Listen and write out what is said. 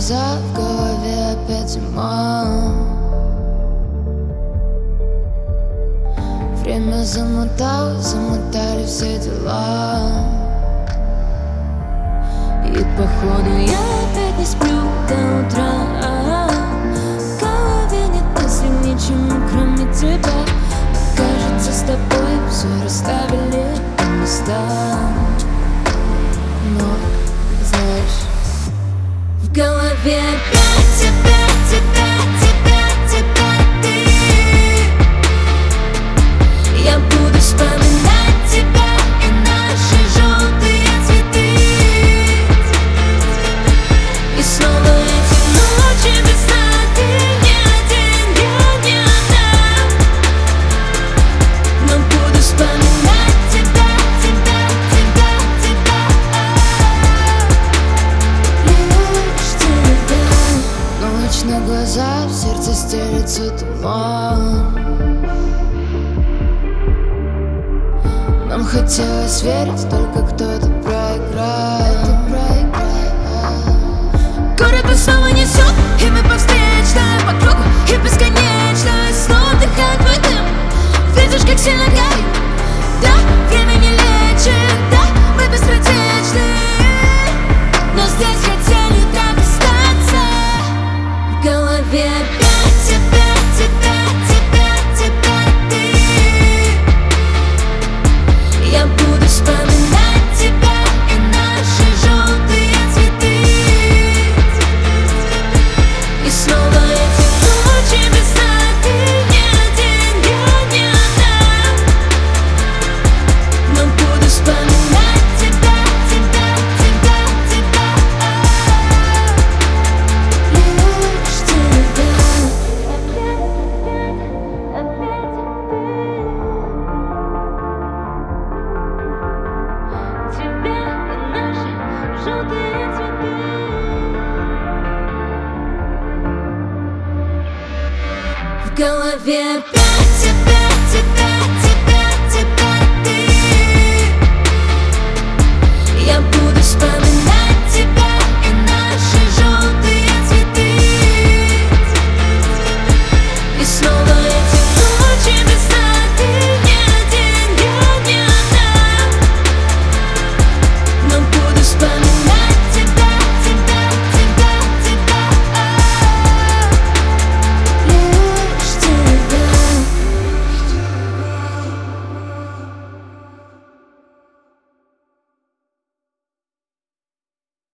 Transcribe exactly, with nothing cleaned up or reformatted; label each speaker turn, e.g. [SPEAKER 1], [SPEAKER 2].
[SPEAKER 1] глаза, в голове опять тьма. Время замотало, замотали все дела. И походу я опять не сплю до утра. В голове нет мыслей ничему, кроме тебя. Кажется, с тобой все расставили по местам. Но, знаешь, в голове опять тебя, тебя, тебя, тебя, ты. Я буду вспоминать тебя и наши желтые цветы. И снова эти ночи без сна. Ты не один, я не одна. Но буду вспоминать тебя, тебя, тебя, тебя. Лишь тебя. Ночь на глаза, в сердце стелется туман. Нам хотелось верить, только кто-то проиграет. Город нас снова несет, и мы по встречной по кругу, и бесконечно. И снова вдыхает твой дым. Видишь, как сильно горит. Да, время не лечит, да, мы беспротечны. Но здесь хотели так остаться. В голове опять тебя, тебя, тебя, тебя, ты. Я буду вспоминать тебя и наши желтые цветы. И снова эти ночи без сна. Ты не один, я не одна. Но буду вспоминать тебя, тебя, тебя, тебя. Лишь тебя. Опять, опять, опять ты. Тебя и наши желтые цветы. В голове опять тебя, тебя, тебя, тебя, ты. Я буду вспоминать тебя и наши желтые цветы. И снова